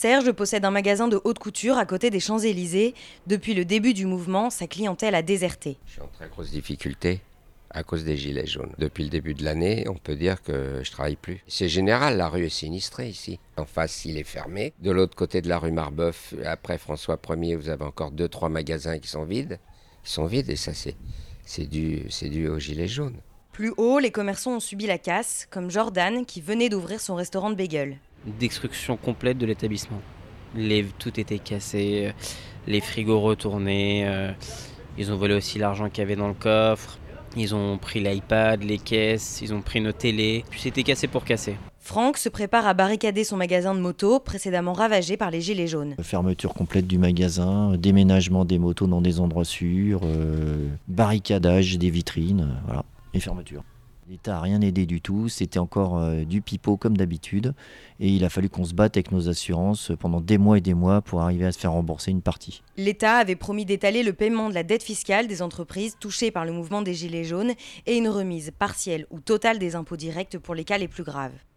Serge possède un magasin de haute couture à côté des Champs-Élysées. Depuis le début du mouvement, sa clientèle a déserté. Je suis en très grosse difficulté à cause des gilets jaunes. Depuis le début de l'année, on peut dire que je travaille plus. C'est général, la rue est sinistrée ici. En face, il est fermé. De l'autre côté de la rue Marbeuf, après François 1er, vous avez encore 2-3 magasins qui sont vides. Et ça, c'est dû aux gilets jaunes. Plus haut, les commerçants ont subi la casse, comme Jordan qui venait d'ouvrir son restaurant de bagel. Destruction complète de l'établissement. Tout était cassé, les frigos retournés, ils ont volé aussi l'argent qu'il y avait dans le coffre, ils ont pris l'iPad, les caisses, ils ont pris nos télés, puis c'était cassé pour casser. Franck se prépare à barricader son magasin de motos, précédemment ravagé par les gilets jaunes. Fermeture complète du magasin, déménagement des motos dans des endroits sûrs, barricadage des vitrines, voilà, et fermeture. L'État n'a rien aidé du tout, c'était encore du pipeau comme d'habitude et il a fallu qu'on se batte avec nos assurances pendant des mois et des mois pour arriver à se faire rembourser une partie. L'État avait promis d'étaler le paiement de la dette fiscale des entreprises touchées par le mouvement des Gilets jaunes et une remise partielle ou totale des impôts directs pour les cas les plus graves.